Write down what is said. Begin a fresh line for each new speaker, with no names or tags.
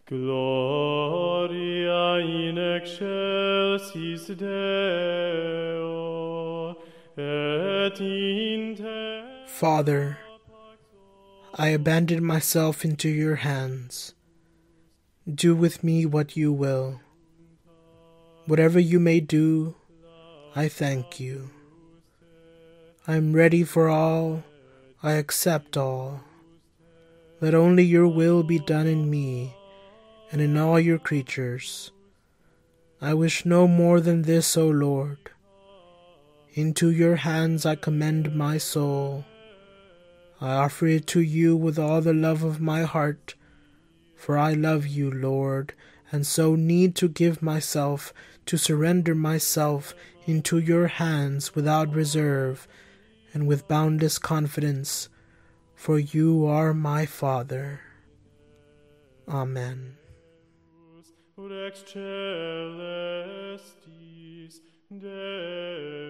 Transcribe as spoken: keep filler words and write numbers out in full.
Gloria in excelsis Deo, et in te...
Father, I abandon myself into your hands. Do with me what you will. Whatever you may do, I thank you. I am ready for all. I accept all. Let only your will be done in me and in all your creatures. I wish no more than this, O Lord. Into your hands I commend my soul. I offer it to you with all the love of my heart, for I love you, Lord, and so need to give myself, to surrender myself into your hands without reserve and with boundless confidence, for you are my Father. Amen.
Rex celestis Deo